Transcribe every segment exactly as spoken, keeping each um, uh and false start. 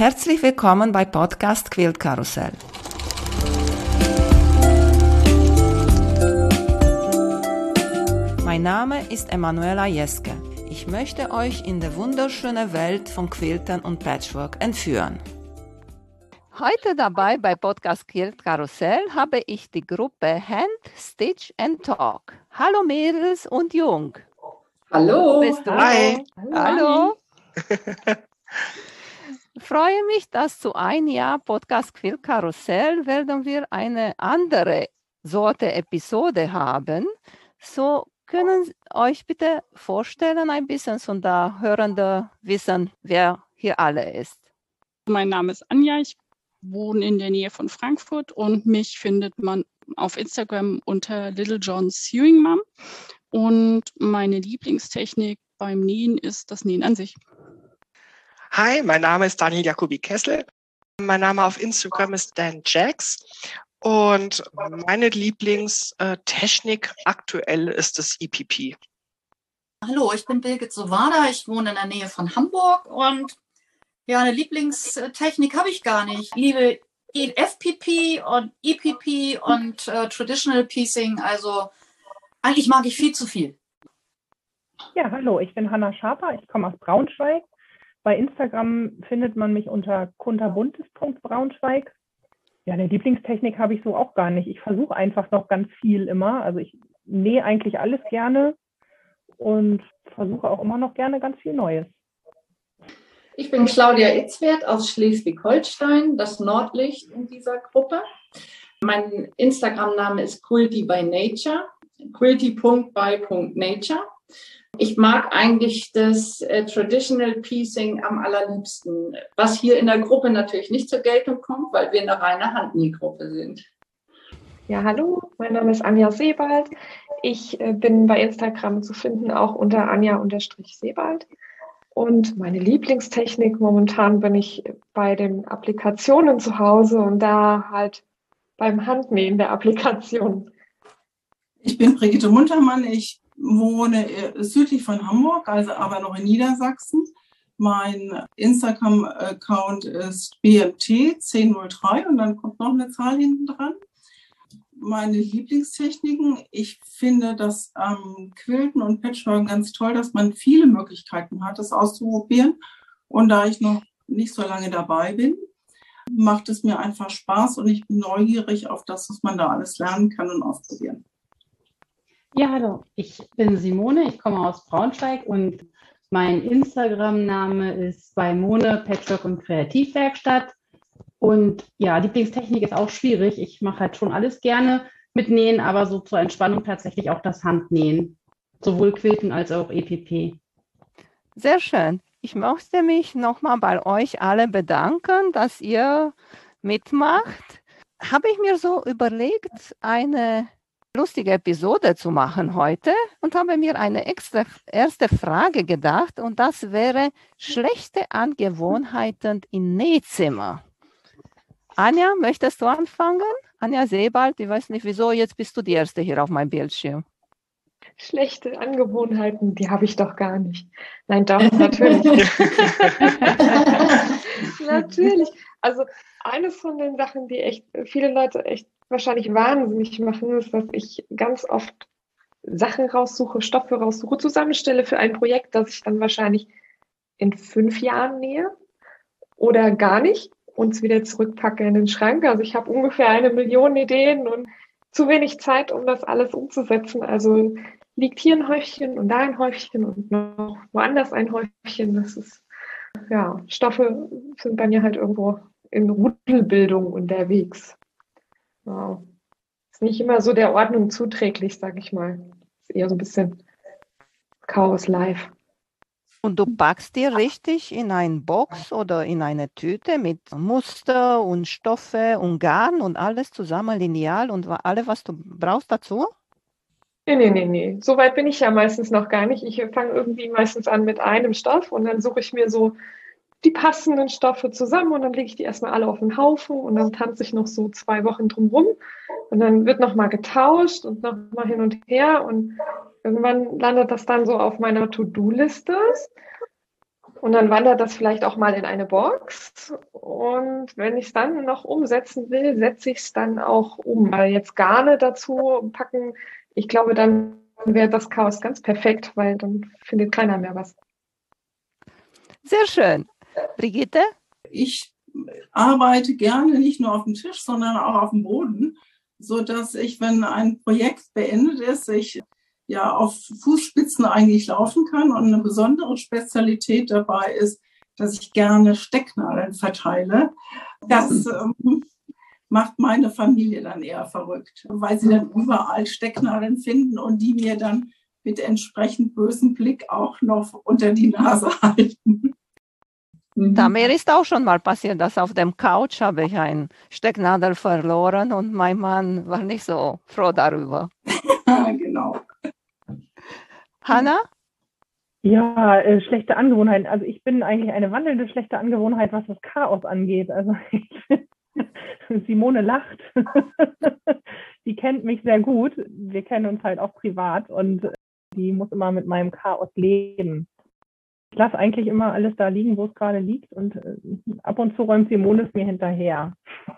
Herzlich willkommen bei Podcast Quilt Karussell. Mein Name ist Emanuela Jeske. Ich möchte euch in die wunderschöne Welt von Quiltern und Patchwork entführen. Heute dabei bei Podcast Quilt Karussell habe ich die Gruppe Hand, Stitch and Talk. Hallo Mädels und Jung. Hallo. Bist du? Hi. Hallo. Freue mich, dass zu ein Jahr Podcast Quilt Karussell werden wir eine andere Sorte Episode haben. So können Sie euch bitte vorstellen ein bisschen, so da Hörende wissen, wer hier alle ist. Mein Name ist Anja, ich wohne in der Nähe von Frankfurt und mich findet man auf Instagram unter Little John's Sewing Mom. Und meine Lieblingstechnik beim Nähen ist das Nähen an sich. Hi, mein Name ist Daniel Jacobi Kessel. Mein Name auf Instagram ist Dan Jax. Und meine Lieblingstechnik aktuell ist das E P P. Hallo, ich bin Birgit Sowada. Ich wohne in der Nähe von Hamburg und ja, eine Lieblingstechnik habe ich gar nicht. Ich liebe F P P und E P P und äh, Traditional Piecing. Also eigentlich mag ich viel zu viel. Ja, hallo, ich bin Hanna Schaper. Ich komme aus Braunschweig. Bei Instagram findet man mich unter kunterbuntes punkt braunschweig. Ja, eine Lieblingstechnik habe ich so auch gar nicht. Ich versuche einfach noch ganz viel immer. Also ich nähe eigentlich alles gerne und versuche auch immer noch gerne ganz viel Neues. Ich bin Claudia Itzwert aus Schleswig-Holstein, das Nordlicht in dieser Gruppe. Mein Instagram-Name ist Quilty by Nature, quilty punkt by punkt nature. Ich mag eigentlich das äh, Traditional Piecing am allerliebsten, was hier in der Gruppe natürlich nicht zur Geltung kommt, weil wir eine reine Handnähgruppe sind. Ja, hallo, mein Name ist Anja Sebald. Ich äh, bin bei Instagram zu finden, auch unter Anja-Sebald. Und meine Lieblingstechnik, momentan bin ich bei den Applikationen zu Hause und da halt beim Handnähen der Applikationen. Ich bin Brigitte Muntermann, ich wohne südlich von Hamburg, also aber noch in Niedersachsen. Mein Instagram-Account ist B M T zehn null drei und dann kommt noch eine Zahl hinten dran. Meine Lieblingstechniken, ich finde das ähm, Quilten und Patchwork ganz toll, dass man viele Möglichkeiten hat, das auszuprobieren. Und da ich noch nicht so lange dabei bin, macht es mir einfach Spaß und ich bin neugierig auf das, was man da alles lernen kann und ausprobieren. Ja, hallo, ich bin Simone, ich komme aus Braunschweig und mein Instagram-Name ist bei Mone Patchwork und Kreativwerkstatt. Und ja, Lieblingstechnik ist auch schwierig. Ich mache halt schon alles gerne mit Nähen, aber so zur Entspannung tatsächlich auch das Handnähen. Sowohl Quilten als auch E P P. Sehr schön. Ich möchte mich nochmal bei euch alle bedanken, dass ihr mitmacht. Habe ich mir so überlegt, eine lustige Episode zu machen heute und habe mir eine extra erste Frage gedacht und das wäre schlechte Angewohnheiten im Nähzimmer. Anja, möchtest du anfangen? Anja Sebald, ich weiß nicht wieso, jetzt bist du die Erste hier auf meinem Bildschirm. Schlechte Angewohnheiten, die habe ich doch gar nicht. Nein, doch, natürlich. Natürlich. Also eine von den Sachen, die echt viele Leute echt wahrscheinlich wahnsinnig machen, ist, dass ich ganz oft Sachen raussuche, Stoffe raussuche, zusammenstelle für ein Projekt, das ich dann wahrscheinlich in fünf Jahren nähe oder gar nicht und es wieder zurückpacke in den Schrank. Also ich habe ungefähr eine Million Ideen und zu wenig Zeit, um das alles umzusetzen. Also liegt hier ein Häufchen und da ein Häufchen und noch woanders ein Häufchen. Das ist, ja, Stoffe sind bei mir halt irgendwo in Rudelbildung unterwegs. Wow. Ist nicht immer so der Ordnung zuträglich, sag ich mal. Ist eher so ein bisschen Chaos live. Und du packst dir richtig in eine Box oder in eine Tüte mit Muster und Stoffe und Garn und alles zusammen, Lineal und alles, was du brauchst dazu? Nee, nee, nee, nee. So weit bin ich ja meistens noch gar nicht. Ich fange irgendwie meistens an mit einem Stoff und dann suche ich mir so die passenden Stoffe zusammen und dann lege ich die erstmal alle auf den Haufen und dann tanze ich noch so zwei Wochen drum rum und dann wird nochmal getauscht und nochmal hin und her und irgendwann landet das dann so auf meiner To-Do-Liste Und dann wandert das vielleicht auch mal in eine Box. Und wenn ich es dann noch umsetzen will, setze ich es dann auch um. Weil jetzt Garne dazu packen, ich glaube, dann wäre das Chaos ganz perfekt, weil dann findet keiner mehr was. Sehr schön. Brigitte? Ich arbeite gerne nicht nur auf dem Tisch, sondern auch auf dem Boden, sodass ich, wenn ein Projekt beendet ist, ich ja auf Fußspitzen eigentlich laufen kann. Und eine besondere Spezialität dabei ist, dass ich gerne Stecknadeln verteile. Das ähm, macht meine Familie dann eher verrückt, weil sie dann überall Stecknadeln finden und die mir dann mit entsprechend bösem Blick auch noch unter die Nase halten. Da mir ist auch schon mal passiert, dass auf dem Couch habe ich eine Stecknadel verloren und mein Mann war nicht so froh darüber. Genau. Hanna? Ja, äh, schlechte Angewohnheiten. Also ich bin eigentlich eine wandelnde schlechte Angewohnheit, was das Chaos angeht. Also ich, Simone lacht. Die kennt mich sehr gut. Wir kennen uns halt auch privat und die muss immer mit meinem Chaos leben. Ich lasse eigentlich immer alles da liegen, wo es gerade liegt und äh, ab und zu räumt Simone es mir hinterher.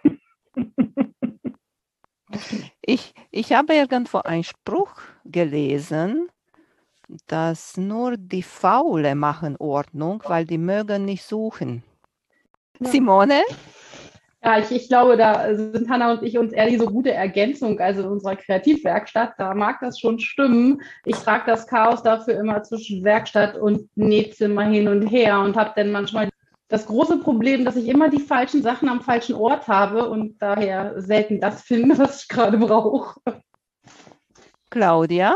Ich, ich habe irgendwo einen Spruch gelesen, dass nur die Faule machen Ordnung, weil die mögen nicht suchen. Ja. Simone? Ja, ich, ich glaube, da sind Hanna und ich uns eher die so gute Ergänzung, also in unserer Kreativwerkstatt, da mag das schon stimmen. Ich trage das Chaos dafür immer zwischen Werkstatt und Nähzimmer hin und her und habe dann manchmal das große Problem, dass ich immer die falschen Sachen am falschen Ort habe und daher selten das finde, was ich gerade brauche. Claudia?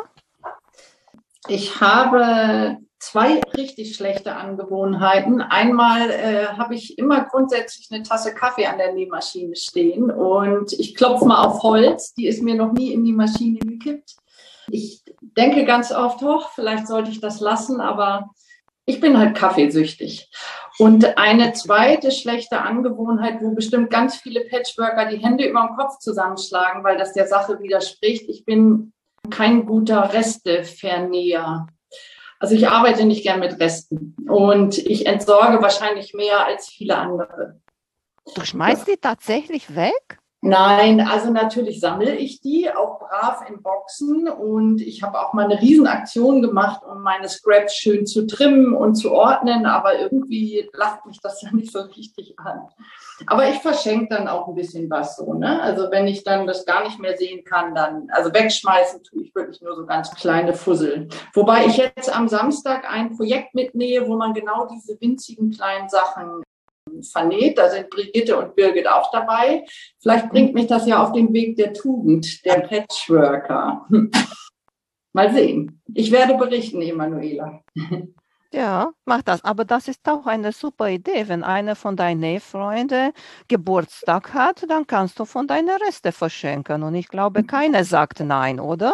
Ich habe zwei richtig schlechte Angewohnheiten. Einmal äh, habe ich immer grundsätzlich eine Tasse Kaffee an der Nähmaschine stehen und ich klopfe mal auf Holz. Die ist mir noch nie in die Maschine gekippt. Ich denke ganz oft, hoch, vielleicht sollte ich das lassen, aber ich bin halt kaffeesüchtig. Und eine zweite schlechte Angewohnheit, wo bestimmt ganz viele Patchworker die Hände über den Kopf zusammenschlagen, weil das der Sache widerspricht. Ich bin kein guter Restevernäher. Also ich arbeite nicht gern mit Resten und ich entsorge wahrscheinlich mehr als viele andere. Du schmeißt die tatsächlich weg? Nein, also natürlich sammle ich die, auch brav in Boxen und ich habe auch mal eine Riesenaktion gemacht, um meine Scraps schön zu trimmen und zu ordnen, aber irgendwie lacht mich das ja nicht so richtig an. Aber ich verschenke dann auch ein bisschen was so, ne? Also wenn ich dann das gar nicht mehr sehen kann, dann, also wegschmeißen tue ich wirklich nur so ganz kleine Fussel. Wobei ich jetzt am Samstag ein Projekt mitnähe, wo man genau diese winzigen kleinen Sachen vernäht. Da sind Brigitte und Birgit auch dabei. Vielleicht bringt mich das ja auf den Weg der Tugend, der Patchworker. Mal sehen. Ich werde berichten, Emanuela. Ja, mach das. Aber das ist auch eine super Idee. Wenn einer von deinen Nähfreunden Geburtstag hat, dann kannst du von deinen Reste verschenken. Und ich glaube, keiner sagt nein, oder?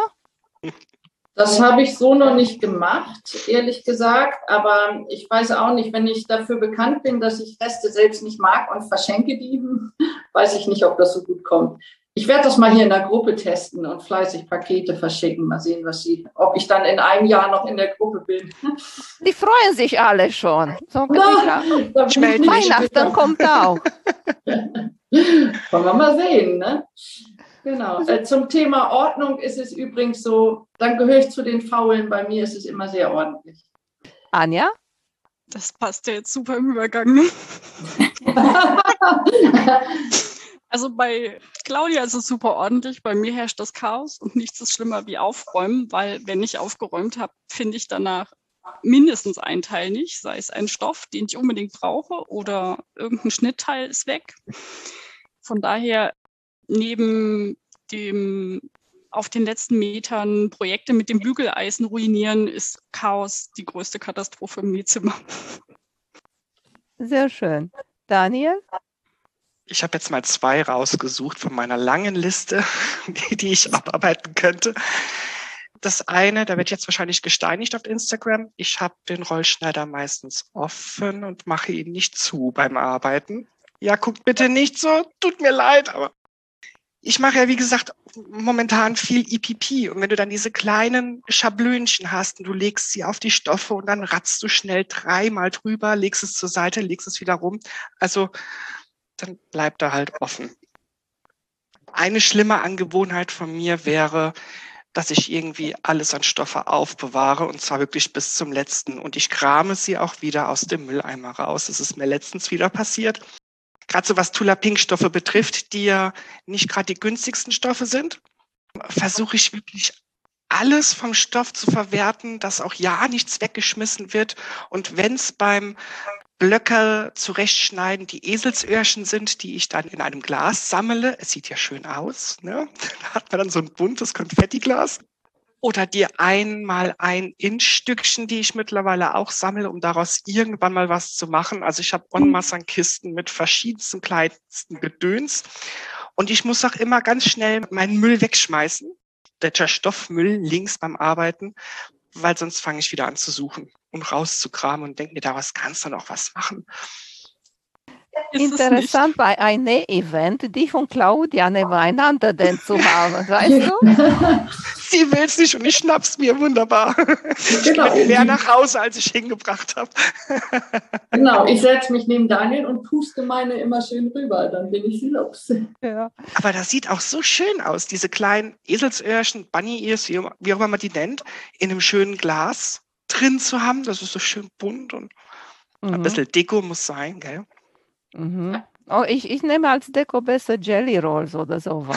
Das habe ich so noch nicht gemacht, ehrlich gesagt. Aber ich weiß auch nicht, wenn ich dafür bekannt bin, dass ich Reste selbst nicht mag und verschenke die, weiß ich nicht, ob das so gut kommt. Ich werde das mal hier in der Gruppe testen und fleißig Pakete verschicken. Mal sehen, was sie, ob ich dann in einem Jahr noch in der Gruppe bin. Die freuen sich alle schon. So, Na, Weihnachten kommt auch. Wollen wir mal sehen, ne? Genau. Äh, zum Thema Ordnung ist es übrigens so, dann gehöre ich zu den Faulen. Bei mir ist es immer sehr ordentlich. Anja? Das passt ja jetzt super im Übergang. Ne? Also bei Claudia ist es super ordentlich, bei mir herrscht das Chaos und nichts ist schlimmer wie aufräumen, weil wenn ich aufgeräumt habe, finde ich danach mindestens einen Teil nicht, sei es ein Stoff, den ich unbedingt brauche oder irgendein Schnittteil ist weg. Von daher neben dem auf den letzten Metern Projekte mit dem Bügeleisen ruinieren, ist Chaos die größte Katastrophe im Nähzimmer. Sehr schön. Daniel? Ich habe jetzt mal zwei rausgesucht von meiner langen Liste, die, die ich abarbeiten könnte. Das eine, da wird jetzt wahrscheinlich gesteinigt auf Instagram. Ich habe den Rollschneider meistens offen und mache ihn nicht zu beim Arbeiten. Ja, guckt bitte nicht so, tut mir leid, aber Ich mache ja, wie gesagt, momentan viel E P P. Und wenn du dann diese kleinen Schablönchen hast und du legst sie auf die Stoffe und dann ratzt du schnell dreimal drüber, legst es zur Seite, legst es wieder rum. Also dann bleibt er halt offen. Eine schlimme Angewohnheit von mir wäre, dass ich irgendwie alles an Stoffe aufbewahre und zwar wirklich bis zum letzten. Und ich krame sie auch wieder aus dem Mülleimer raus. Das ist mir letztens wieder passiert. Gerade so was Tula-Pink-Stoffe betrifft, die ja nicht gerade die günstigsten Stoffe sind, versuche ich wirklich alles vom Stoff zu verwerten, dass auch ja nichts weggeschmissen wird. Und wenn es beim Blöcke zurechtschneiden die Eselsöhrchen sind, die ich dann in einem Glas sammle, es sieht ja schön aus, ne? Da hat man dann so ein buntes Konfettiglas. Oder die einmal ein Inch-Stückchen, die ich mittlerweile auch sammle, um daraus irgendwann mal was zu machen. Also ich habe en masse an Kisten mit verschiedensten kleinsten Gedöns. Und ich muss auch immer ganz schnell meinen Müll wegschmeißen. Der Stoffmüll links beim Arbeiten, weil sonst fange ich wieder an zu suchen und rauszukramen und denke mir, da was kannst du noch was machen. Interessant bei einem Näh-Event, dich und Claudia nebeneinander denn zu haben, weißt du? Sie will es nicht und ich schnapp's mir, wunderbar. Genau. Ich bin mehr nach Hause, als ich hingebracht habe. Genau, ich setze mich neben Daniel und puste meine immer schön rüber, dann bin ich sie los. Ja. Aber das sieht auch so schön aus, diese kleinen Eselsöhrchen, Bunny Ears, wie, wie auch immer man die nennt, in einem schönen Glas drin zu haben. Das ist so schön bunt und mhm. ein bisschen Deko muss sein, gell? Mhm. Oh, ich, ich nehme als Deko besser Jelly Rolls oder sowas.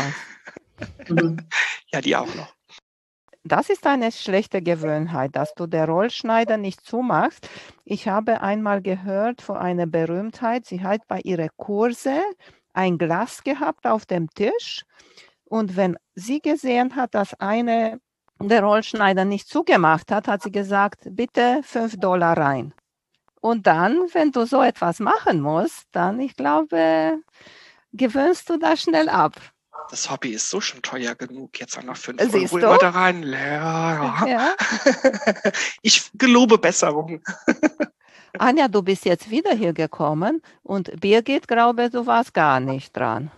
Ja, die auch noch. Das ist eine schlechte Gewohnheit, dass du den Rollschneider nicht zumachst. Ich habe einmal gehört von einer Berühmtheit, sie hat bei ihren Kurse ein Glas gehabt auf dem Tisch und wenn sie gesehen hat, dass eine der Rollschneider nicht zugemacht hat, hat sie gesagt, bitte fünf Dollar rein. Und dann, wenn du so etwas machen musst, dann, ich glaube, gewöhnst du das schnell ab. Das Hobby ist so schon teuer genug, jetzt auch noch fünf Siehst Euro du? immer da rein. Ja, ja. Ja. Ich gelobe Besserung. Anja, du bist jetzt wieder hier gekommen und Birgit, glaube du warst gar nicht dran.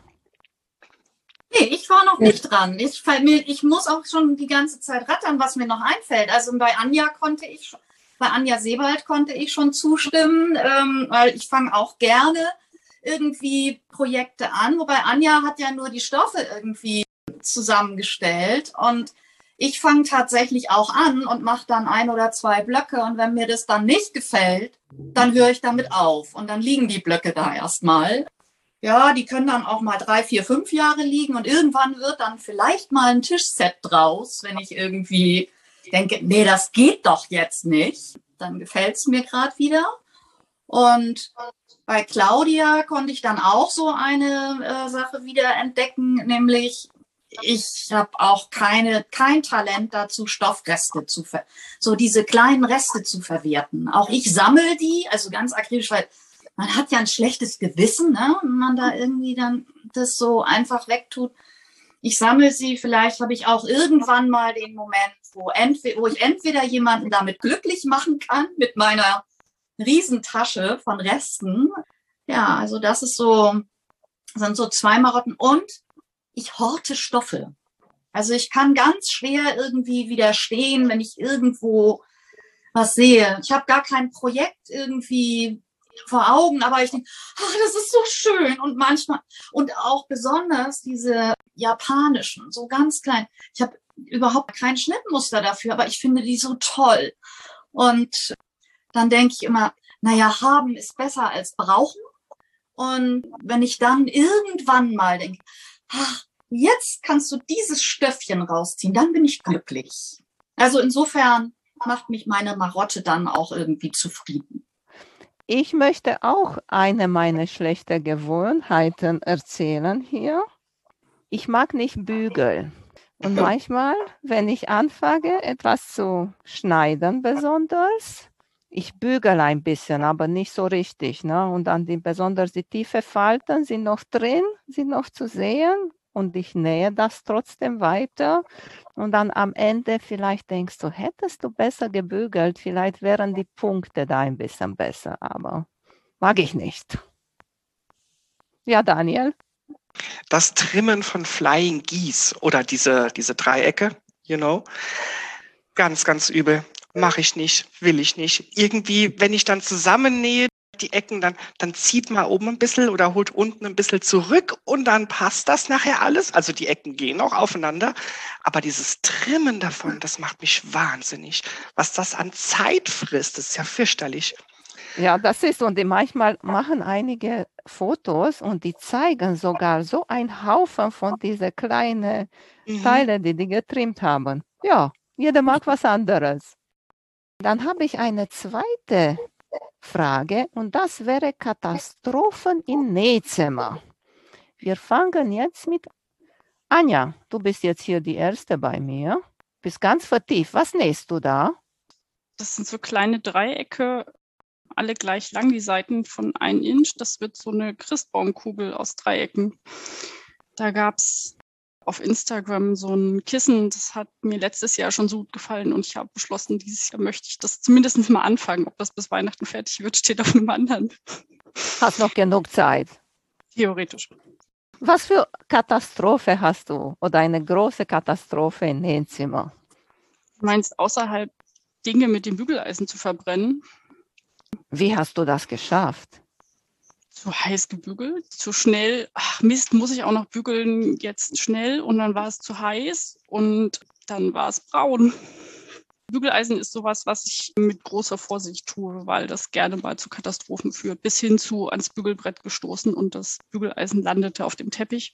Nee, ich war noch nicht dran. Ich, ich muss auch schon die ganze Zeit rattern, was mir noch einfällt. Also bei Anja konnte ich schon. Bei Anja Sebald konnte ich schon zustimmen, ähm, weil ich fange auch gerne irgendwie Projekte an. Wobei Anja hat ja nur die Stoffe irgendwie zusammengestellt und ich fange tatsächlich auch an und mache dann ein oder zwei Blöcke und wenn mir das dann nicht gefällt, dann höre ich damit auf und dann liegen die Blöcke da erstmal. Ja, die können dann auch mal drei, vier, fünf Jahre liegen und irgendwann wird dann vielleicht mal ein Tischset draus, wenn ich irgendwie denke, nee, das geht doch jetzt nicht. Dann gefällt es mir gerade wieder. Und bei Claudia konnte ich dann auch so eine äh, Sache wieder entdecken, nämlich ich habe auch keine, kein Talent dazu, Stoffreste zu ver so diese kleinen Reste zu verwerten. Auch ich sammle die, also ganz akribisch, weil man hat ja ein schlechtes Gewissen, ne, wenn man da irgendwie dann das so einfach wegtut. Ich sammle sie, vielleicht habe ich auch irgendwann mal den Moment, wo, entweder, wo ich entweder jemanden damit glücklich machen kann, mit meiner Riesentasche von Resten. Ja, also das ist so, sind so zwei Marotten. Und ich horte Stoffe. Also ich kann ganz schwer irgendwie widerstehen, wenn ich irgendwo was sehe. Ich habe gar kein Projekt irgendwie vor Augen, aber ich denke, ach, das ist so schön. Und manchmal, und auch besonders diese japanischen, so ganz klein. Ich habe überhaupt kein Schnittmuster dafür, aber ich finde die so toll. Und dann denke ich immer, naja, haben ist besser als brauchen. Und wenn ich dann irgendwann mal denke, ach, jetzt kannst du dieses Stöffchen rausziehen, dann bin ich glücklich. Also insofern macht mich meine Marotte dann auch irgendwie zufrieden. Ich möchte auch eine meiner schlechten Gewohnheiten erzählen hier. Ich mag nicht bügeln. Und manchmal, wenn ich anfange, etwas zu schneiden besonders, ich bügele ein bisschen, aber nicht so richtig. Ne? Und dann die, besonders die tiefen Falten sind noch drin, sind noch zu sehen. Und ich nähe das trotzdem weiter. Und dann am Ende vielleicht denkst du, hättest du besser gebügelt, vielleicht wären die Punkte da ein bisschen besser. Aber mag ich nicht. Ja, Daniel? das Trimmen von Flying Geese oder diese, diese Dreiecke, you know. Ganz, ganz übel. Mache ich nicht, will ich nicht. Irgendwie, wenn ich dann zusammennähe, die Ecken, dann, dann zieht man oben ein bisschen oder holt unten ein bisschen zurück und dann passt das nachher alles. Also die Ecken gehen auch aufeinander. Aber dieses Trimmen davon, das macht mich wahnsinnig. Was das an Zeit frisst, das ist ja fürchterlich. Ja, das ist, und die manchmal machen einige Fotos und die zeigen sogar so einen Haufen von diesen kleinen Mhm. Teilen, die die getrimmt haben. Ja, jeder mag was anderes. Dann habe ich eine zweite Frage und das wäre Katastrophen im Nähzimmer. Wir fangen jetzt mit Anja. Du bist jetzt hier die Erste bei mir. Bist ganz vertieft. Was nähst du da? Das sind so kleine Dreiecke, alle gleich lang, die Seiten von ein Inch. Das wird so eine Christbaumkugel aus Dreiecken. Da gab es auf Instagram so ein Kissen, das hat mir letztes Jahr schon so gut gefallen und ich habe beschlossen, dieses Jahr möchte ich das zumindest mal anfangen. Ob das bis Weihnachten fertig wird, steht auf einem anderen. Hast noch genug Zeit. Theoretisch. Was für Katastrophe hast du oder eine große Katastrophe im Nähzimmer? Du meinst, außerhalb Dinge mit dem Bügeleisen zu verbrennen? Wie hast du das geschafft? Zu heiß gebügelt, zu schnell. Ach Mist, muss ich auch noch bügeln jetzt schnell und dann war es zu heiß und dann war es braun. Bügeleisen ist sowas, was ich mit großer Vorsicht tue, weil das gerne mal zu Katastrophen führt. Bis hin zu ans Bügelbrett gestoßen und das Bügeleisen landete auf dem Teppich.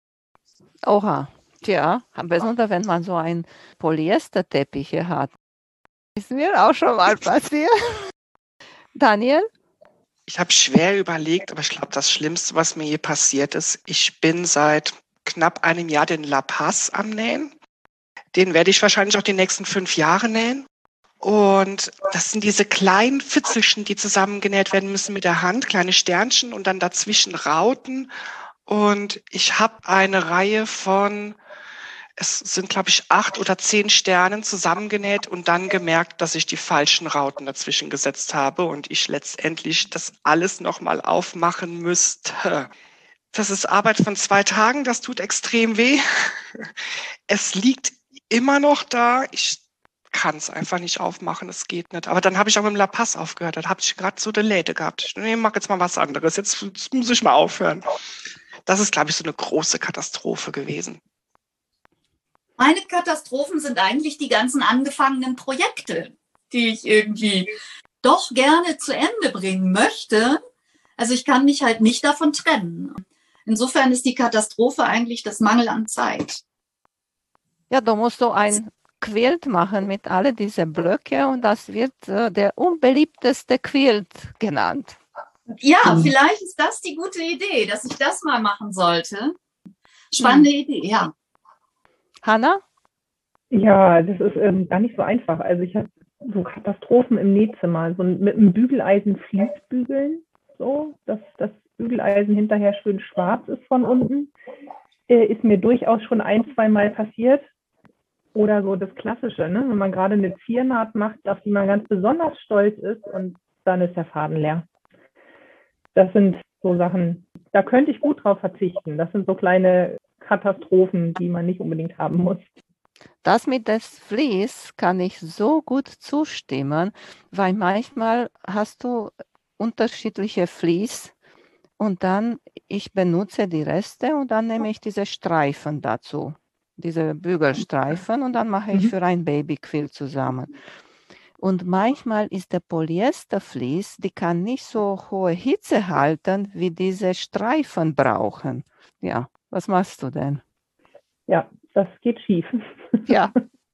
Oha, tja, besonders wenn man so ein Polyesterteppich hier hat. Ist mir auch schon mal passiert. Daniel? Ich habe schwer überlegt, aber ich glaube, das Schlimmste, was mir je passiert ist, ich bin seit knapp einem Jahr den La Paz am Nähen. Den werde ich wahrscheinlich auch die nächsten fünf Jahre nähen. Und das sind diese kleinen Fitzelchen, die zusammengenäht werden müssen mit der Hand, kleine Sternchen und dann dazwischen Rauten. Und ich habe eine Reihe von, es sind glaube ich acht oder zehn Sternen zusammengenäht und dann gemerkt, dass ich die falschen Rauten dazwischen gesetzt habe und ich letztendlich das alles nochmal aufmachen müsste. Das ist Arbeit von zwei Tagen, das tut extrem weh. Es liegt immer noch da. Ich kann es einfach nicht aufmachen, es geht nicht. Aber dann habe ich auch mit dem La Paz aufgehört. Da habe ich gerade so eine Läde gehabt. Ich nee, mach jetzt mal was anderes. Jetzt, jetzt muss ich mal aufhören. Das ist, glaube ich, so eine große Katastrophe gewesen. Meine Katastrophen sind eigentlich die ganzen angefangenen Projekte, die ich irgendwie doch gerne zu Ende bringen möchte. Also ich kann mich halt nicht davon trennen. Insofern ist die Katastrophe eigentlich das Mangel an Zeit. Ja, da musst du ein Quilt machen mit all diesen Blöcke und das wird äh, der unbeliebteste Quilt genannt. Ja, vielleicht ist das die gute Idee, dass ich das mal machen sollte. Spannende hm. Idee, ja. Hanna? Ja, das ist ähm, gar nicht so einfach. Also ich habe so Katastrophen im Nähzimmer, so mit einem Bügeleisen Fließbügeln, so, dass das Bügeleisen hinterher schön schwarz ist von unten. Äh, ist mir durchaus schon ein, zwei Mal passiert. Oder so das Klassische, ne? Wenn man gerade eine Ziernaht macht, auf die man ganz besonders stolz ist und dann ist der Faden leer. Das sind so Sachen, da könnte ich gut drauf verzichten. Das sind so kleine Katastrophen, die man nicht unbedingt haben muss. Das mit des Vlies kann ich so gut zustimmen, weil manchmal hast du unterschiedliche Vlies und dann ich benutze die Reste und dann nehme ich diese Streifen dazu, diese Bügelstreifen und dann mache ich für ein Babyquilt zusammen. Und manchmal ist der Polyestervlies, die kann nicht so hohe Hitze halten, wie diese Streifen brauchen. Ja, was machst du denn? Ja, das geht schief. Ja.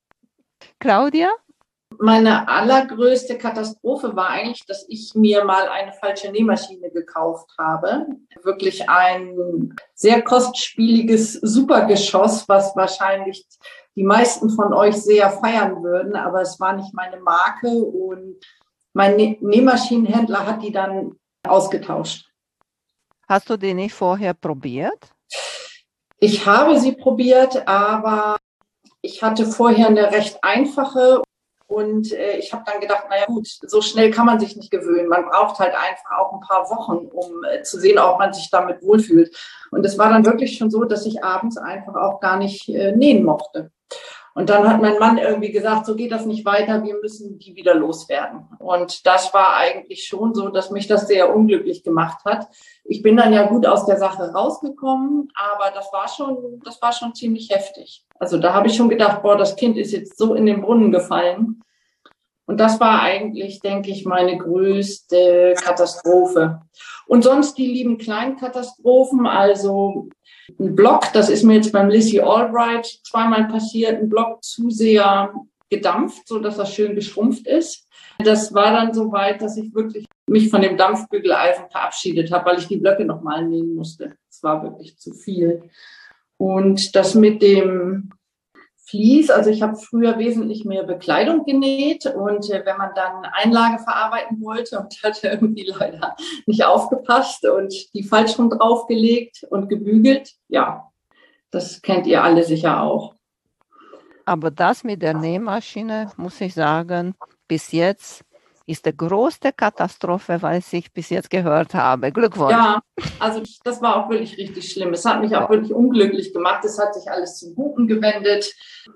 Claudia? Meine allergrößte Katastrophe war eigentlich, dass ich mir mal eine falsche Nähmaschine gekauft habe. Wirklich ein sehr kostspieliges Supergeschoss, was wahrscheinlich die meisten von euch sehr feiern würden, aber es war nicht meine Marke und mein Nähmaschinenhändler hat die dann ausgetauscht. Hast du die nicht vorher probiert? Ich habe sie probiert, aber ich hatte vorher eine recht einfache Und äh, ich habe dann gedacht, naja gut, so schnell kann man sich nicht gewöhnen. Man braucht halt einfach auch ein paar Wochen, um äh, zu sehen, ob man sich damit wohlfühlt. Und es war dann wirklich schon so, dass ich abends einfach auch gar nicht äh, nähen mochte. Und dann hat mein Mann irgendwie gesagt, so geht das nicht weiter, wir müssen die wieder loswerden. Und das war eigentlich schon so, dass mich das sehr unglücklich gemacht hat. Ich bin dann ja gut aus der Sache rausgekommen, aber das war schon, das war schon ziemlich heftig. Also da habe ich schon gedacht, boah, das Kind ist jetzt so in den Brunnen gefallen. Und das war eigentlich, denke ich, meine größte Katastrophe. Und sonst die lieben kleinen Katastrophen, also ein Block, das ist mir jetzt beim Lizzie Albright zweimal passiert, ein Block zu sehr gedampft, so dass er schön geschrumpft ist. Das war dann so weit, dass ich wirklich mich von dem Dampfbügeleisen verabschiedet habe, weil ich die Blöcke nochmal nähen musste. Das war wirklich zu viel. Und das mit dem Vlies, also ich habe früher wesentlich mehr Bekleidung genäht und äh, wenn man dann Einlage verarbeiten wollte und hatte irgendwie leider nicht aufgepasst und die falsch rum draufgelegt und gebügelt, ja, das kennt ihr alle sicher auch. Aber das mit der Nähmaschine, muss ich sagen, bis jetzt ist die größte Katastrophe, was ich bis jetzt gehört habe. Glückwunsch. Ja, also das war auch wirklich richtig schlimm. Es hat mich auch wirklich unglücklich gemacht. Es hat sich alles zum Guten gewendet.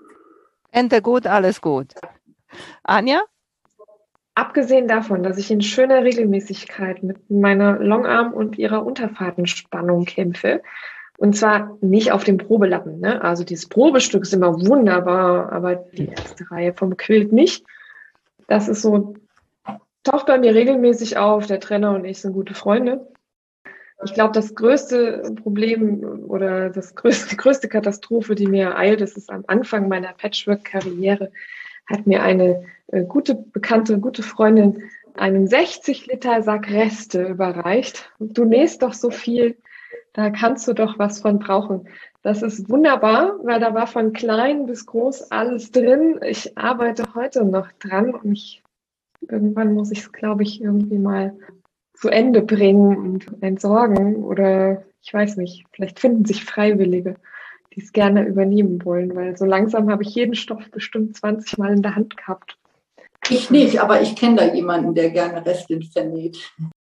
Ende gut, alles gut. Anja? Abgesehen davon, dass ich in schöner Regelmäßigkeit mit meiner Longarm und ihrer Unterfahrtenspannung kämpfe, und zwar nicht auf dem Probelappen, ne? Also dieses Probestück ist immer wunderbar, aber die erste Reihe vom Quilt nicht. Das ist so, taucht bei mir regelmäßig auf. Der Trenner und ich sind gute Freunde. Ich glaube, das größte Problem oder das größte, die größte Katastrophe, die mir ereilt, das ist am Anfang meiner Patchwork-Karriere, hat mir eine äh, gute Bekannte, gute Freundin einen sechzig Liter Sack Reste überreicht. Du nähst doch so viel, da kannst du doch was von brauchen. Das ist wunderbar, weil da war von klein bis groß alles drin. Ich arbeite heute noch dran und ich, irgendwann muss ich es, glaube ich, irgendwie mal zu Ende bringen und entsorgen oder ich weiß nicht, vielleicht finden sich Freiwillige, die es gerne übernehmen wollen, weil so langsam habe ich jeden Stoff bestimmt zwanzig Mal in der Hand gehabt. Ich nicht, aber ich kenne da jemanden, der gerne Reste vernäht.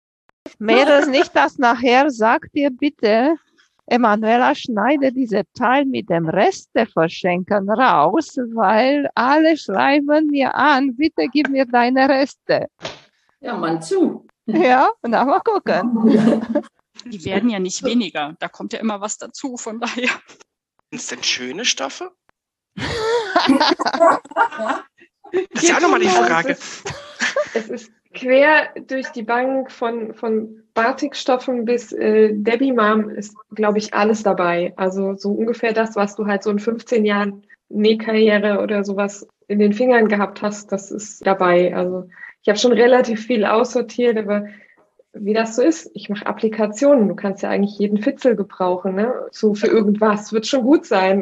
Mehr als nicht das nachher, sagt ihr bitte, Emanuela, schneide diese Teil mit dem Reste verschenken raus, weil alle schreiben mir an, bitte gib mir deine Reste. Ja, Mann zu. Ja, und dann mal gucken. Die werden ja nicht weniger. Da kommt ja immer was dazu, von daher. Sind es denn schöne Stoffe? Das ist ja auch nochmal die Frage. Es ist quer durch die Bank von, von Batikstoffen bis äh, Debbie Mom ist, glaube ich, alles dabei. Also so ungefähr das, was du halt so in fünfzehn Jahren Nähkarriere oder sowas in den Fingern gehabt hast, das ist dabei. Also ich habe schon relativ viel aussortiert, aber wie das so ist, ich mache Applikationen. Du kannst ja eigentlich jeden Fitzel gebrauchen, ne? So für irgendwas. Wird schon gut sein.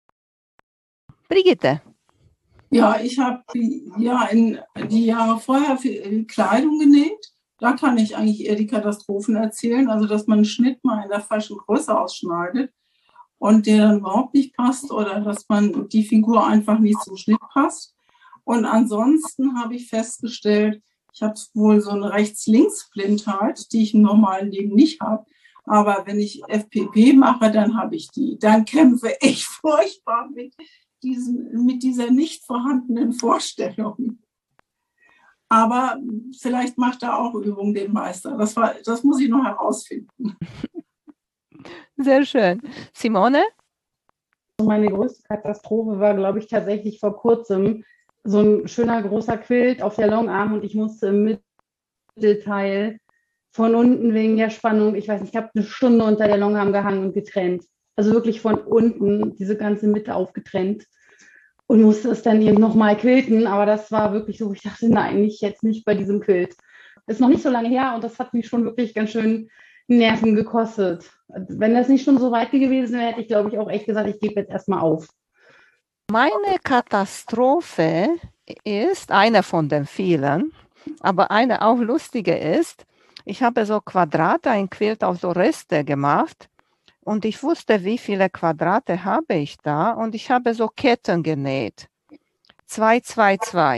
Brigitte. Ja, ich habe ja in die Jahre vorher viel Kleidung genäht. Da kann ich eigentlich eher die Katastrophen erzählen. Also, dass man einen Schnitt mal in der falschen Größe ausschneidet und der dann überhaupt nicht passt oder dass man die Figur einfach nicht zum Schnitt passt. Und ansonsten habe ich festgestellt, ich habe wohl so eine Rechts-Links-Blindheit, die ich im normalen Leben nicht habe. Aber wenn ich F P P mache, dann habe ich die. Dann kämpfe ich furchtbar mit, diesen, mit dieser nicht vorhandenen Vorstellung. Aber vielleicht macht er auch Übung den Meister. Das, war, das muss ich noch herausfinden. Sehr schön. Simone? Meine größte Katastrophe war, glaube ich, tatsächlich vor kurzem so ein schöner großer Quilt auf der Longarm und ich musste im Mittelteil von unten wegen der Spannung, ich weiß nicht, ich habe eine Stunde unter der Longarm gehangen und getrennt. Also wirklich von unten diese ganze Mitte aufgetrennt und musste es dann eben nochmal quilten, aber das war wirklich so, ich dachte, nein, nicht jetzt nicht bei diesem Quilt. Ist noch nicht so lange her und das hat mich schon wirklich ganz schön Nerven gekostet. Wenn das nicht schon so weit gewesen wäre, hätte ich, glaube ich, auch echt gesagt, ich gebe jetzt erstmal auf. Meine Katastrophe ist eine von den vielen, aber eine auch lustige ist, ich habe so Quadrate, ein Quilt auf so Reste gemacht und ich wusste, wie viele Quadrate habe ich da und ich habe so Ketten genäht. Zwei, zwei, zwei.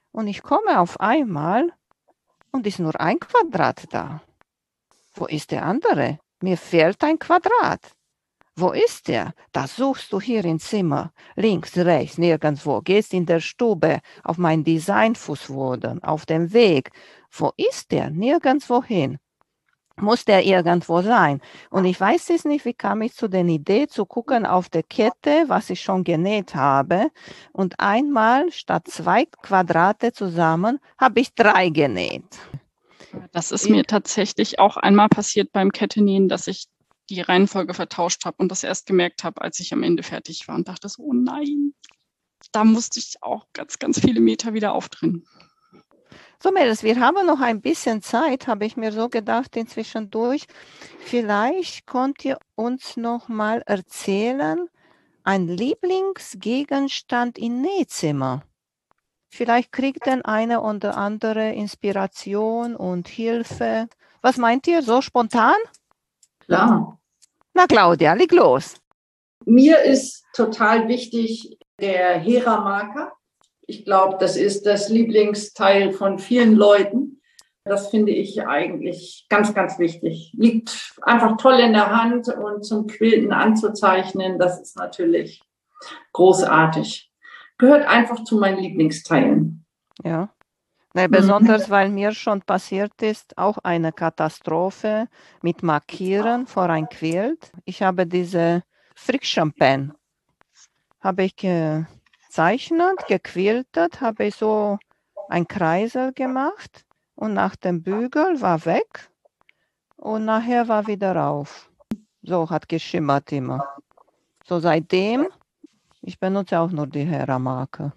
Und ich komme auf einmal und ist nur ein Quadrat da. Wo ist der andere? Mir fehlt ein Quadrat. Wo ist der? Da suchst du hier im Zimmer, links, rechts, nirgendwo. Gehst in der Stube, auf meinen Designfußboden, auf dem Weg. Wo ist der? Nirgendwo hin. Muss der irgendwo sein? Und ich weiß es nicht, wie kam ich zu der Idee, zu gucken auf der Kette, was ich schon genäht habe. Und einmal statt zwei Quadrate zusammen, habe ich drei genäht. Das ist mir tatsächlich auch einmal passiert beim Kettenähen, dass ich die Reihenfolge vertauscht habe und das erst gemerkt habe, als ich am Ende fertig war und dachte so, oh nein, da musste ich auch ganz, ganz viele Meter wieder auftrennen. So, Mädels, wir haben noch ein bisschen Zeit, habe ich mir so gedacht, inzwischen durch. Vielleicht könnt ihr uns noch mal erzählen, ein Lieblingsgegenstand im Nähzimmer. Vielleicht kriegt dann eine oder andere Inspiration und Hilfe. Was meint ihr, so spontan? Klar. Na, Claudia, leg los. Mir ist total wichtig der Hera-Marker. Ich glaube, das ist das Lieblingsteil von vielen Leuten. Das finde ich eigentlich ganz, ganz wichtig. Liegt einfach toll in der Hand und zum Quilten anzuzeichnen, das ist natürlich großartig. Gehört einfach zu meinen Lieblingsteilen. Ja. Ne, besonders, mhm. weil mir schon passiert ist, auch eine Katastrophe mit Markieren vor ein Quilt. Ich habe diese Friction Pen, habe ich gezeichnet, gequiltet, habe ich so ein Kreisel gemacht und nach dem Bügel war weg und nachher war wieder rauf. So hat geschimmert immer. So seitdem, ich benutze auch nur die Hera-Marke.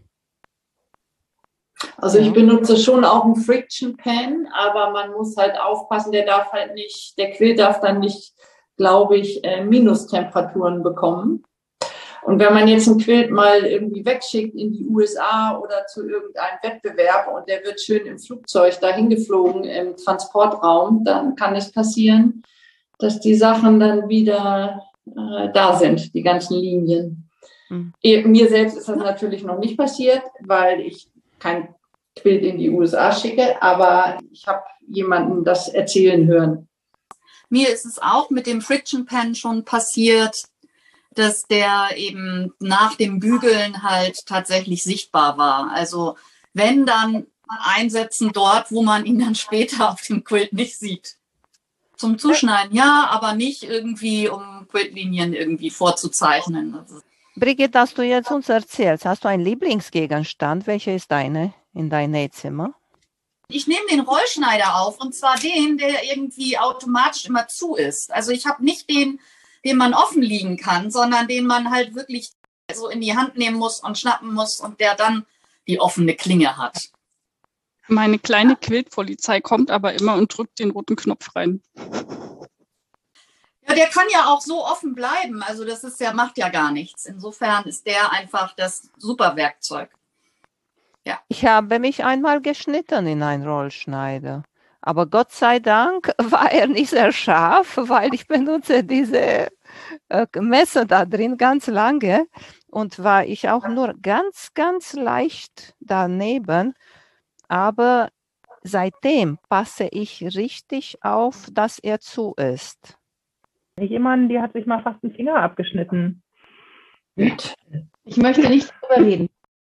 Also ich benutze schon auch einen Friction Pen, aber man muss halt aufpassen, der darf halt nicht, der Quilt darf dann nicht, glaube ich, äh, Minustemperaturen bekommen. Und wenn man jetzt einen Quilt mal irgendwie wegschickt in die U S A oder zu irgendeinem Wettbewerb und der wird schön im Flugzeug dahin geflogen, im Transportraum, dann kann es passieren, dass die Sachen dann wieder äh, da sind, die ganzen Linien. Mhm. Mir selbst ist das natürlich noch nicht passiert, weil ich kein Quilt in die U S A schicke, aber ich habe jemanden das erzählen hören. Mir ist es auch mit dem Friction Pen schon passiert, dass der eben nach dem Bügeln halt tatsächlich sichtbar war. Also wenn, dann einsetzen dort, wo man ihn dann später auf dem Quilt nicht sieht. Zum Zuschneiden, ja, aber nicht irgendwie, um Quiltlinien irgendwie vorzuzeichnen. Also Brigitte, dass du jetzt uns erzählst, hast du einen Lieblingsgegenstand? Welcher ist deine in deinem Nähzimmer? Ich nehme den Rollschneider auf und zwar den, der irgendwie automatisch immer zu ist. Also ich habe nicht den, den man offen liegen kann, sondern den man halt wirklich so in die Hand nehmen muss und schnappen muss und der dann die offene Klinge hat. Meine kleine Quiltpolizei kommt aber immer und drückt den roten Knopf rein. Ja, der kann ja auch so offen bleiben. Also das ist ja, macht ja gar nichts. Insofern ist der einfach das super Werkzeug. Ja. Ich habe mich einmal geschnitten in einen Rollschneider. Aber Gott sei Dank war er nicht sehr scharf, weil ich benutze diese äh, Messer da drin ganz lange und war ich auch nur ganz, ganz leicht daneben. Aber seitdem passe ich richtig auf, dass er zu ist. Jemand, die hat sich mal fast einen Finger abgeschnitten. Ich möchte nicht darüber reden.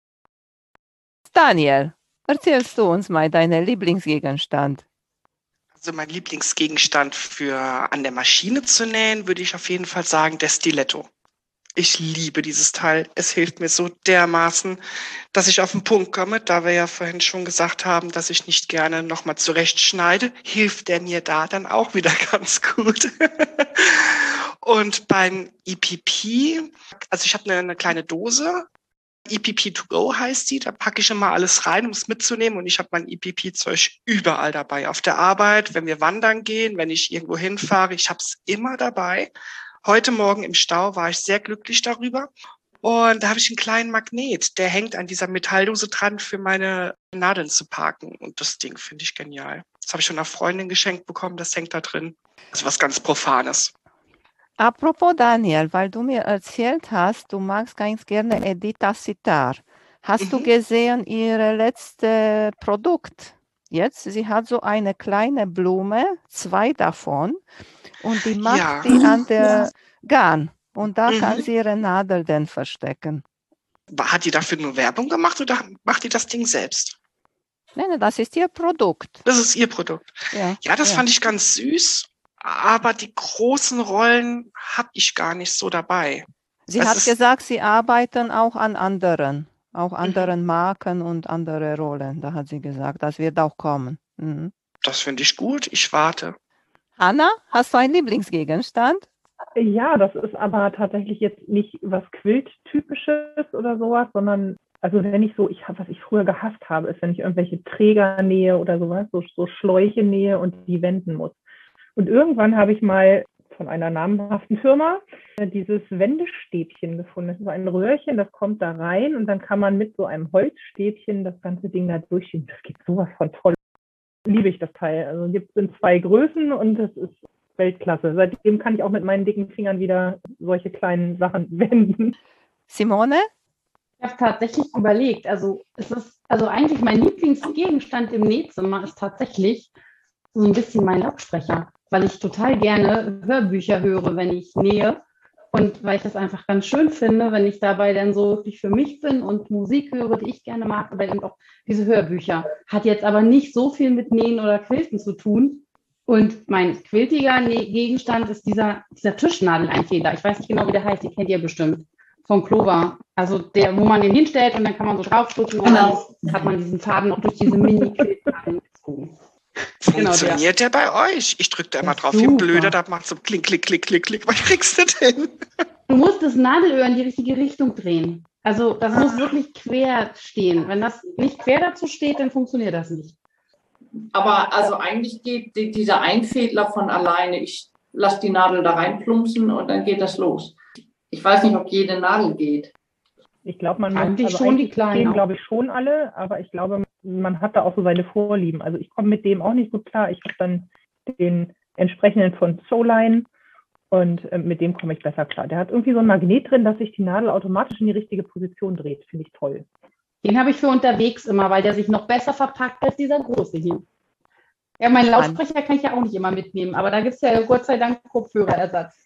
Daniel, erzählst du uns mal deinen Lieblingsgegenstand? Also mein Lieblingsgegenstand für an der Maschine zu nähen, würde ich auf jeden Fall sagen, der Stiletto. Ich liebe dieses Teil. Es hilft mir so dermaßen, dass ich auf den Punkt komme. Da wir ja vorhin schon gesagt haben, dass ich nicht gerne nochmal zurechtschneide, hilft der mir da dann auch wieder ganz gut. Und beim E P P, also ich habe eine, eine kleine Dose, E P P to go heißt die, da packe ich immer alles rein, um es mitzunehmen und ich habe mein E P P-Zeug überall dabei. Auf der Arbeit, wenn wir wandern gehen, wenn ich irgendwo hinfahre, ich habe es immer dabei. Heute Morgen im Stau war ich sehr glücklich darüber und da habe ich einen kleinen Magnet, der hängt an dieser Metalldose dran, für meine Nadeln zu parken und das Ding finde ich genial. Das habe ich von einer Freundin geschenkt bekommen, das hängt da drin. Das ist was ganz Profanes. Apropos Daniel, weil du mir erzählt hast, du magst ganz gerne Edita Sitar. Hast mhm. du gesehen, ihr letztes Produkt? Jetzt, sie hat so eine kleine Blume, zwei davon, und die macht ja. die an der ja. Garn. Und da mhm. kann sie ihre Nadel dann verstecken. Hat die dafür nur Werbung gemacht oder macht die das Ding selbst? Nein, nein, das ist ihr Produkt. Das ist ihr Produkt. Ja, ja das ja. fand ich ganz süß, aber die großen Rollen habe ich gar nicht so dabei. Sie das hat ist gesagt, sie arbeiten auch an anderen. Auch anderen mhm. Marken und andere Rollen, da hat sie gesagt, das wird auch kommen. Mhm. Das finde ich gut, ich warte. Anna, hast du einen Lieblingsgegenstand? Ja, das ist aber tatsächlich jetzt nicht was Quilt-typisches oder sowas, sondern, also wenn ich so, ich was ich früher gehasst habe, ist, wenn ich irgendwelche Träger nähe oder sowas, so, so Schläuche nähe und die wenden muss. Und irgendwann habe ich mal von einer namhaften Firma dieses Wendestäbchen gefunden. Das ist ein Röhrchen, das kommt da rein und dann kann man mit so einem Holzstäbchen das ganze Ding da durchschieben. Das geht sowas von toll. Liebe ich das Teil. Also gibt es in zwei Größen und es ist Weltklasse. Seitdem kann ich auch mit meinen dicken Fingern wieder solche kleinen Sachen wenden. Simone? Ich habe tatsächlich überlegt, also es ist, also eigentlich mein Lieblingsgegenstand im Nähzimmer ist tatsächlich so ein bisschen mein Lautsprecher, weil ich total gerne Hörbücher höre, wenn ich nähe und weil ich das einfach ganz schön finde, wenn ich dabei dann so wirklich für mich bin und Musik höre, die ich gerne mag, oder eben auch diese Hörbücher. Hat jetzt aber nicht so viel mit Nähen oder Quilten zu tun. Und mein quiltiger Gegenstand ist dieser, dieser Tischnadeleinfädler. Ich weiß nicht genau, wie der heißt, den kennt ihr bestimmt. Von Clover. Also der, wo man den hinstellt und dann kann man so draufdrücken und dann hat man diesen Faden auch durch diese Mini-Quiltnadeln gezogen. Funktioniert genau, der. der bei euch? Ich drücke da immer drauf wie ein Blöder, da macht so klick, klick, klick, klick, klick. Was kriegst du denn? Du musst das Nadelöhr in die richtige Richtung drehen. Also das muss wirklich quer stehen. Wenn das nicht quer dazu steht, dann funktioniert das nicht. Aber also eigentlich geht die, dieser Einfädler von alleine. Ich lasse die Nadel da reinplumpsen und dann geht das los. Ich weiß nicht, ob jede Nadel geht. Ich glaube, man muss also schon die kleinen, glaube ich, schon alle, aber ich glaube, man hat da auch so seine Vorlieben. Also ich komme mit dem auch nicht gut klar. Ich habe dann den entsprechenden von Soline und äh, mit dem komme ich besser klar. Der hat irgendwie so ein Magnet drin, dass sich die Nadel automatisch in die richtige Position dreht. Finde ich toll. Den habe ich für unterwegs immer, weil der sich noch besser verpackt als dieser große hier. Ja, meinen Lautsprecher kann ich ja auch nicht immer mitnehmen, aber da gibt es ja Gott sei Dank Kopfhörerersatz.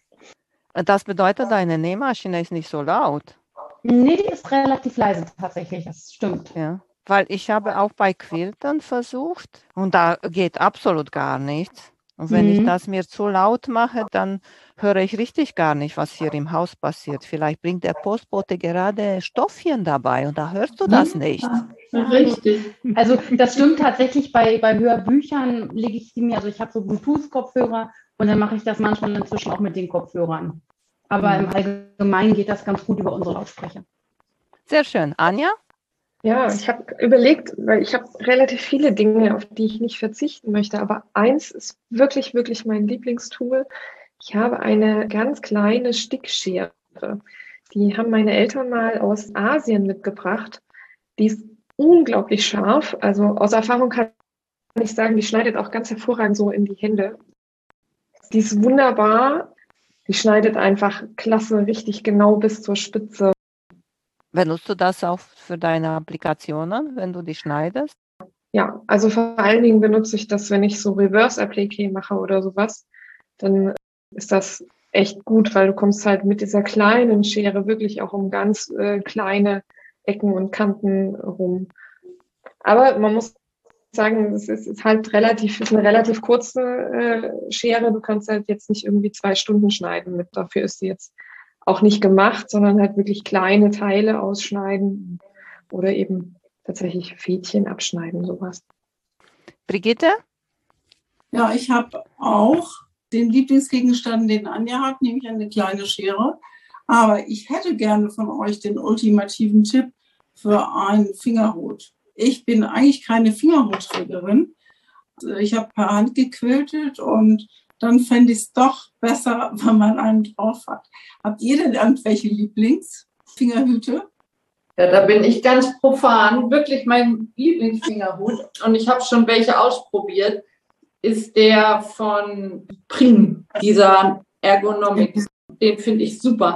Das bedeutet, deine Nähmaschine ist nicht so laut. Nee, die ist relativ leise tatsächlich, das stimmt. Ja, weil ich habe auch bei Quiltern versucht und da geht absolut gar nichts. Und wenn mhm. ich das mir zu laut mache, dann höre ich richtig gar nicht, was hier im Haus passiert. Vielleicht bringt der Postbote gerade Stoffchen dabei und da hörst du das nicht. Richtig. Also das stimmt tatsächlich, bei, bei Hörbüchern lege ich die mir, also ich habe so Bluetooth-Kopfhörer und dann mache ich das manchmal inzwischen auch mit den Kopfhörern. Aber mhm. im Allgemeinen geht das ganz gut über unsere Lautsprecher. Sehr schön. Anja? Ja, ich habe überlegt, weil ich habe relativ viele Dinge, auf die ich nicht verzichten möchte, aber eins ist wirklich, wirklich mein Lieblingstool. Ich habe eine ganz kleine Stickschere. Die haben meine Eltern mal aus Asien mitgebracht. Die ist unglaublich scharf. Also aus Erfahrung kann ich sagen, die schneidet auch ganz hervorragend so in die Hände. Die ist wunderbar. Die schneidet einfach klasse, richtig genau bis zur Spitze. Benutzt du das auch für deine Applikationen, wenn du die schneidest? Ja, also vor allen Dingen benutze ich das, wenn ich so Reverse-Appliqué mache oder sowas. Dann ist das echt gut, weil du kommst halt mit dieser kleinen Schere wirklich auch um ganz äh, kleine Ecken und Kanten rum. Aber man muss sagen, es ist, ist halt relativ, ist eine relativ kurze äh, Schere. Du kannst halt jetzt nicht irgendwie zwei Stunden schneiden mit. Dafür ist sie jetzt auch nicht gemacht, sondern halt wirklich kleine Teile ausschneiden oder eben tatsächlich Fädchen abschneiden, sowas. Brigitte? Ja, ich habe auch den Lieblingsgegenstand, den Anja hat, nämlich eine kleine Schere. Aber ich hätte gerne von euch den ultimativen Tipp für einen Fingerhut. Ich bin eigentlich keine Fingerhutträgerin. Ich habe per Hand gequiltet und dann fände ich es doch besser, wenn man einen drauf hat. Habt ihr denn irgendwelche Lieblingsfingerhüte? Ja, da bin ich ganz profan. Wirklich mein Lieblingsfingerhut. Und ich habe schon welche ausprobiert. Ist der von Pring, dieser Ergonomics. Den finde ich super.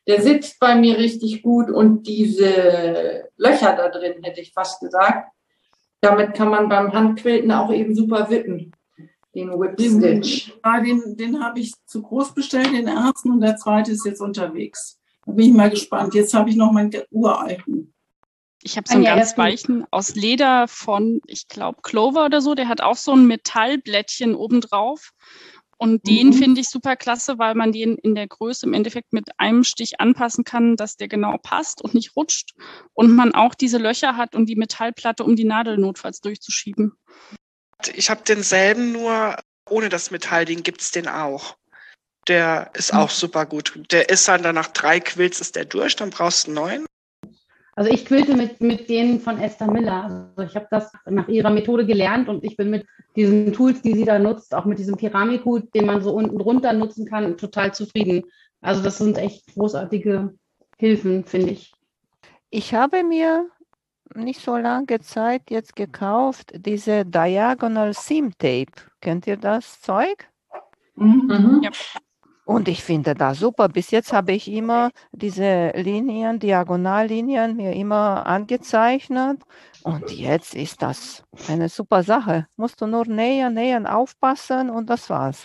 Der sitzt bei mir richtig gut und diese Löcher da drin, hätte ich fast gesagt, damit kann man beim Handquilten auch eben super wippen. Den Whip Stitch. Ja, den den habe ich zu groß bestellt, den ersten, und der zweite ist jetzt unterwegs. Da bin ich mal gespannt. Jetzt habe ich noch meinen uralten. Ich habe so einen Anja, ganz erst du. weichen aus Leder von, ich glaube, Clover oder so. Der hat auch so ein Metallblättchen obendrauf. Und den Mhm. finde ich super klasse, weil man den in der Größe im Endeffekt mit einem Stich anpassen kann, dass der genau passt und nicht rutscht. Und man auch diese Löcher hat und die Metallplatte, um die Nadel notfalls durchzuschieben. Ich habe denselben, nur ohne das Metall, den gibt's den auch. Der ist auch super gut. Der ist dann, dann nach drei Quills ist der durch, dann brauchst du einen neuen. Also ich quilte mit, mit denen von Esther Miller. Also ich habe das nach ihrer Methode gelernt und ich bin mit diesen Tools, die sie da nutzt, auch mit diesem Keramikhut, den man so unten drunter nutzen kann, total zufrieden. Also das sind echt großartige Hilfen, finde ich. Ich habe mir nicht so lange Zeit jetzt gekauft, diese Diagonal Seam Tape. Kennt ihr das Zeug? Mhm. Ja. Und ich finde das super. Bis jetzt habe ich immer diese Linien, Diagonallinien mir immer angezeichnet. Und jetzt ist das eine super Sache. Musst du nur nähen, nähen, aufpassen und das war's.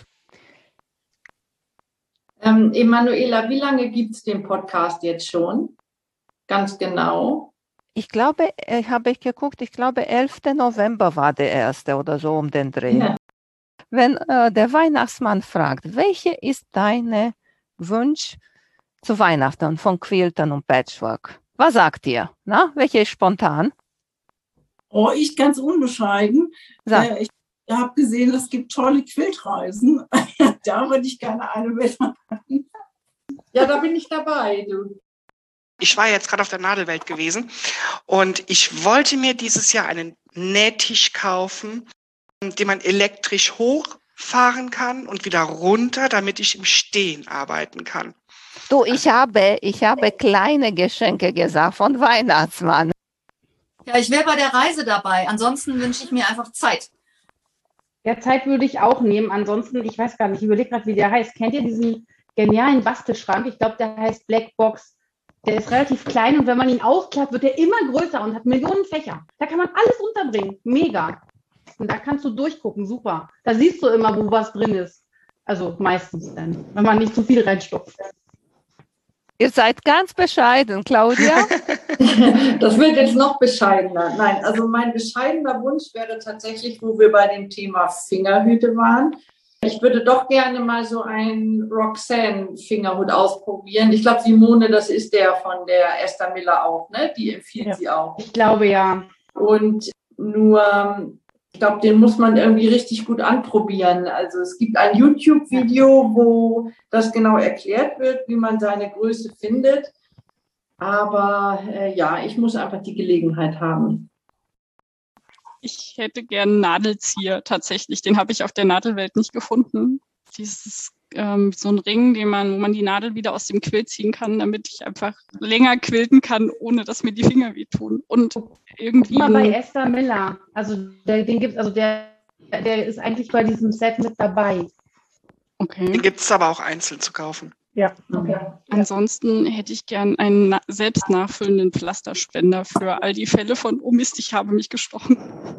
Ähm, Emanuela, wie lange gibt es den Podcast jetzt schon? Ganz genau. Ich glaube, äh, habe ich geguckt, ich glaube, elfter November war der erste oder so um den Dreh. Ja. Wenn äh, der Weihnachtsmann fragt, welche ist deine Wunsch zu Weihnachten von Quiltern und Patchwork? Was sagt ihr? Na, welche ist spontan? Oh, ich ganz unbescheiden. Sag. Äh, ich habe gesehen, es gibt tolle Quiltreisen. Da würde ich gerne eine mitmachen. Ja, da bin ich dabei. Du. Ich war jetzt gerade auf der Nadelwelt gewesen und ich wollte mir dieses Jahr einen Nähtisch kaufen, den man elektrisch hochfahren kann und wieder runter, damit ich im Stehen arbeiten kann. Du, ich habe, ich habe kleine Geschenke gesagt von Weihnachtsmann. Ja, ich wäre bei der Reise dabei. Ansonsten wünsche ich mir einfach Zeit. Ja, Zeit würde ich auch nehmen. Ansonsten, ich weiß gar nicht, ich überlege gerade, wie der heißt. Kennt ihr diesen genialen Bastelschrank? Ich glaube, der heißt Black Box. Der ist relativ klein und wenn man ihn aufklappt, wird er immer größer und hat Millionen Fächer. Da kann man alles unterbringen. Mega. Und da kannst du durchgucken. Super. Da siehst du immer, wo was drin ist. Also meistens dann, wenn man nicht zu viel reinstopft. Ihr seid ganz bescheiden, Claudia. Das wird jetzt noch bescheidener. Nein, also mein bescheidener Wunsch wäre tatsächlich, wo wir bei dem Thema Fingerhüte waren. Ich würde doch gerne mal so einen Roxanne-Fingerhut ausprobieren. Ich glaube, Simone, das ist der von der Esther Miller auch, ne? Die empfiehlt Ja. sie auch. Ich glaube ja. Und nur, ich glaube, den muss man irgendwie richtig gut anprobieren. Also es gibt ein YouTube-Video, wo das genau erklärt wird, wie man seine Größe findet. Aber äh, ja, ich muss einfach die Gelegenheit haben. Ich hätte gern einen Nadelzieher tatsächlich. Den habe ich auf der Nadelwelt nicht gefunden. Dieses ähm, so ein Ring, den man, wo man die Nadel wieder aus dem Quilt ziehen kann, damit ich einfach länger quilten kann, ohne dass mir die Finger wehtun. Und irgendwie. Guck mal bei ein- Esther Miller. Also der, den gibt's, also der, der ist eigentlich bei diesem Set mit dabei. Okay. Den gibt es aber auch einzeln zu kaufen. Ja. Okay. Ansonsten hätte ich gern einen na- selbst nachfüllenden Pflasterspender für all die Fälle von, oh Mist, ich habe mich gestochen.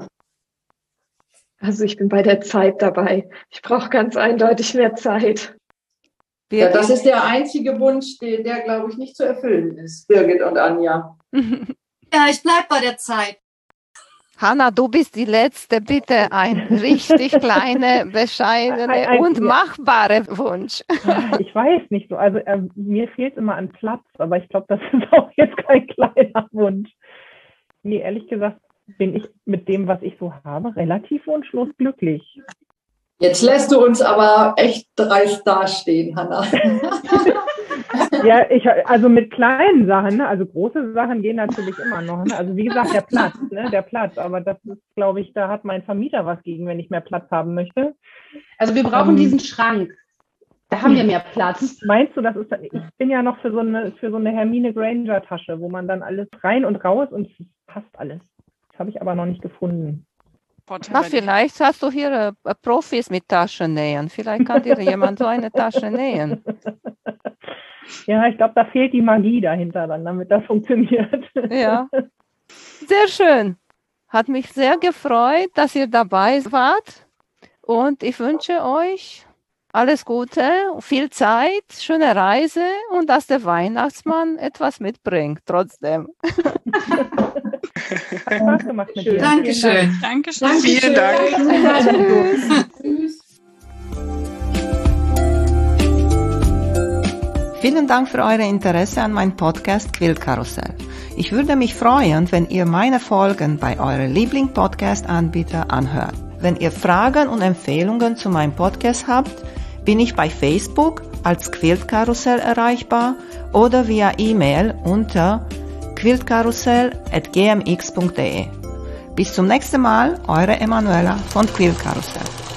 Also ich bin bei der Zeit dabei. Ich brauche ganz eindeutig mehr Zeit. Ja, das ist der einzige Wunsch, der, der glaube ich, nicht zu erfüllen ist, Birgit und Anja. Ja, ich bleibe bei der Zeit. Hanna, du bist die Letzte. Bitte ein richtig kleiner, bescheidener Ein- ein- und ja. machbarer Wunsch. Ich weiß nicht so. Also äh, mir fehlt immer an Platz, aber ich glaube, das ist auch jetzt kein kleiner Wunsch. Nee, ehrlich gesagt bin ich mit dem, was ich so habe, relativ wunschlos glücklich. Jetzt lässt du uns aber echt dreist dastehen, Hanna. Ja, ich, also mit kleinen Sachen, ne? Also große Sachen gehen natürlich immer noch. Ne? Also wie gesagt, der Platz, ne? Der Platz, aber das ist, glaube ich, da hat mein Vermieter was gegen, wenn ich mehr Platz haben möchte. Also wir brauchen Ähm. diesen Schrank. Da haben wir mehr Platz. Meinst du, das ist, ich bin ja noch für so eine, für so eine Hermine Granger Tasche, wo man dann alles rein und raus und es passt alles. Das habe ich aber noch nicht gefunden. Vorteil Na, bei den- vielleicht hast du hier äh, Profis mit Taschennähen. Vielleicht kann dir jemand so eine Tasche nähen. Ja, ich glaube, da fehlt die Magie dahinter dann, damit das funktioniert. Ja, sehr schön. Hat mich sehr gefreut, dass ihr dabei wart. Und ich wünsche euch alles Gute, viel Zeit, schöne Reise und dass der Weihnachtsmann etwas mitbringt, trotzdem. Hat Spaß gemacht mit dir. Dankeschön. Dankeschön. Vielen Dank. Tschüss. Tschüss. Vielen Dank für euer Interesse an meinem Podcast Quiltkarussell. Ich würde mich freuen, wenn ihr meine Folgen bei eurem Liebling-Podcast-Anbieter anhört. Wenn ihr Fragen und Empfehlungen zu meinem Podcast habt, bin ich bei Facebook als Quiltkarussell erreichbar oder via E-Mail unter quiltkarussell at g m x punkt d e. Bis zum nächsten Mal, eure Emanuela von Quiltkarussell.